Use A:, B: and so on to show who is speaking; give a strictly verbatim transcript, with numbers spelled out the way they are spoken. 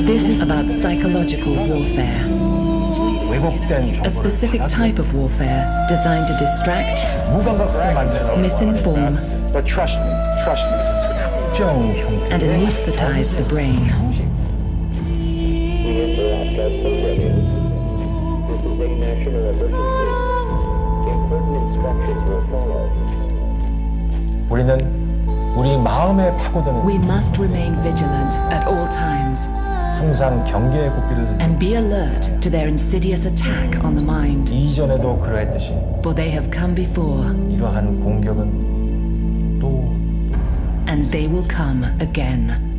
A: This is about psychological warfare,
B: 왜곡된
A: a
B: 정보를
A: specific type of warfare designed to distract,
B: 무감각하게 만드는
A: misinform,
C: But trust me, trust me.
B: 특정 형태
A: and anesthetize the brain.
B: 형식.
D: We interrupt our programming. This is a national emergency. Important instructions will follow.
B: 우리는 우리 마음에 파고드는
A: We must remain vigilant at all times
B: 항상 경계의 고삐를
A: and be alert to their insidious attack on the mind,
B: 이전에도 그러했듯이
A: for they have come before
B: 이러한 공격은 또
A: and they will come again.